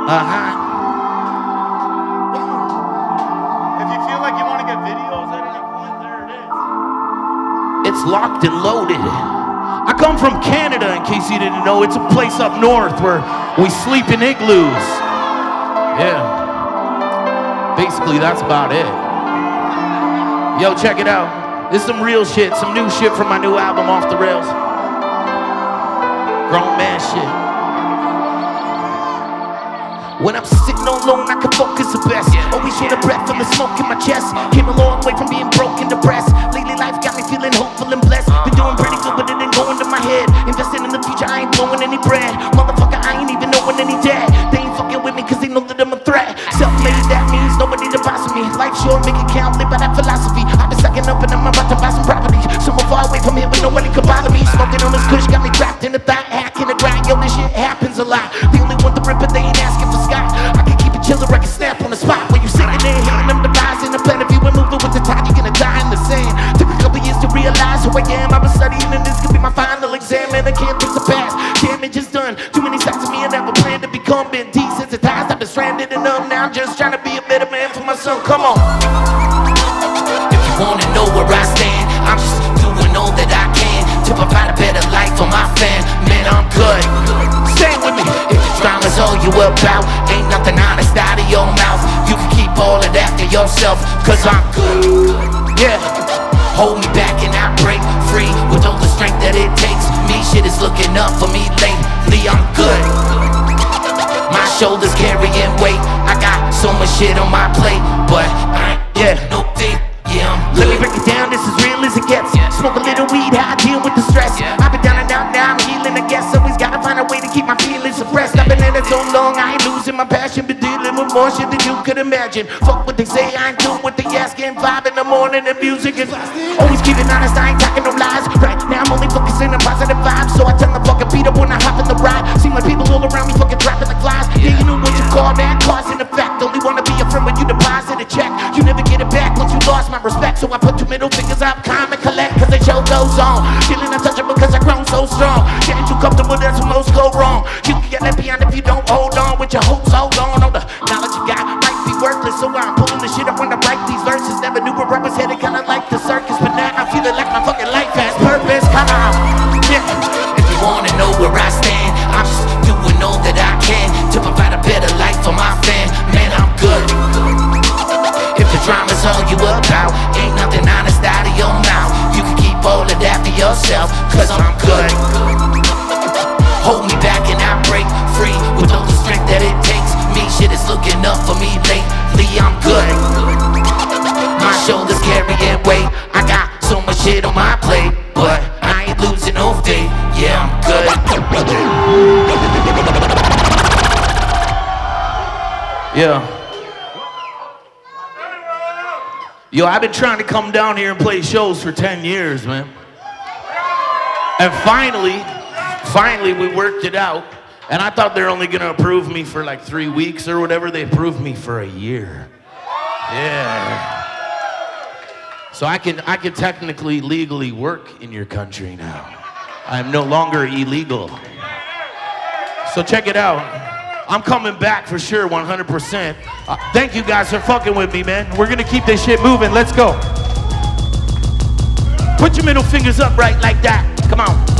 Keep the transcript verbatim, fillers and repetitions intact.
Uh-huh. If you feel like you want to get videos at any point, there it is. It's locked and loaded. I come from Canada, in case you didn't know. It's a place up north where we sleep in igloos. Yeah. Basically, that's about it. Yo, check it out. This is some real shit, some new shit from my new album, Off the Rails. Grown man shit. When I'm sitting alone, I can focus the best. Always hear the breath from the smoke in my chest. Came a long way from being broke and depressed. Lately life got me feeling hopeful and blessed. Been doing pretty good, but it didn't go into my head. Investing in the future, I ain't blowing any bread. Motherfucker, I ain't even knowing any dead. They ain't fucking with me cause they know that I'm a threat. Self-made, that means nobody to boss me. Life short, make it count, live by that philosophy. I've been sucking up and I'm about to buy some property. Somewhere far away from here, but nobody could bother me. Smoking on this kush got me trapped in the thought, hack in the grind. Yo, this shit happens a lot. The only one to rip it, they ain't asking for Scott. I can keep it chill or I can snap on the spot. When you sitting there, hearing them devise in the plan. If you ain't moving with the tide, you're gonna die in the sand. Took a couple years to realize who I am. I've been studying and this could be my final exam. And I can't fix the past, damage is done. Too many sides of me, I never planned to become. Been desensitized, I've been stranded and numb. Now I'm just trying to be a better man for my son. Come on. If you wanna know where I stand, I'm just doing all that I can to provide a better life for my fam. Man, I'm good. Stay with me. If the drama's all you about, ain't nothing honest out of your mouth. You can keep all of that to yourself, cause I'm good. Yeah. Hold me back and I break free with all the strength that it takes. Me, shit is looking up for me lately. I'm good. My shoulders carrying weight. I got so much shit on my plate, but I ain't yeah. no thing. Yeah, I'm good. Let me break it down, this as real as it gets. Smoke a little weed, how I deal with the stress. I've been down and out, now I'm healing, I guess. Always gotta find a way to keep my feelings suppressed. I've been in it so long, I ain't losing my passion. Been dealing with more shit than you could imagine. Fuck what they say, I ain't doing what they asking. Five in the morning, the music is always keeping honest, I ain't talking no lies. Right now I'm only focusing on positive vibes. So I turn the fucking beat up when I hop in the ride. Seem like people all around me fucking dropping like flies. Yeah, you know what you call that, cause and effect. Only wanna be a friend when you deposit a check. You never get it back once you lost my respect. So I put two middle fingers up, calm and collect, cause the show goes on. Feeling untouchable cause I grown so strong. Getting too comfortable, that's when most go wrong. You can get left behind if you don't hold on. With your hopes, hold on. All the knowledge you got might be worthless. So I'm pulling the shit up when I write these verses. Never knew where rappers headed, kinda like the circus. But now I'm feeling like my fucking life has purpose. Come on, yeah. If you wanna know where I stand, I'm just doing all that I can to provide a better life for my fam. Man, I'm good. If the drama's all you about, ain't nothing honest out of your mouth. You can keep all of that for yourself, cause I'm good. Hold me back and I break free with all the strength that it takes. Me, shit is looking up for me lately, I'm good. My shoulders carrying weight. I got so much shit on my plate, but I ain't losing no faith. Yeah, I'm good. Yeah. Yo, I've been trying to come down here and play shows for ten years, man. And finally, finally we worked it out. And I thought they were only gonna approve me for like three weeks or whatever. They approved me for a year. Yeah. So I can, I can technically legally work in your country now. I'm no longer illegal. So check it out. I'm coming back for sure, one hundred percent. Uh, thank you guys for fucking with me, man. We're gonna keep this shit moving. Let's go. Put your middle fingers up right like that. Come on.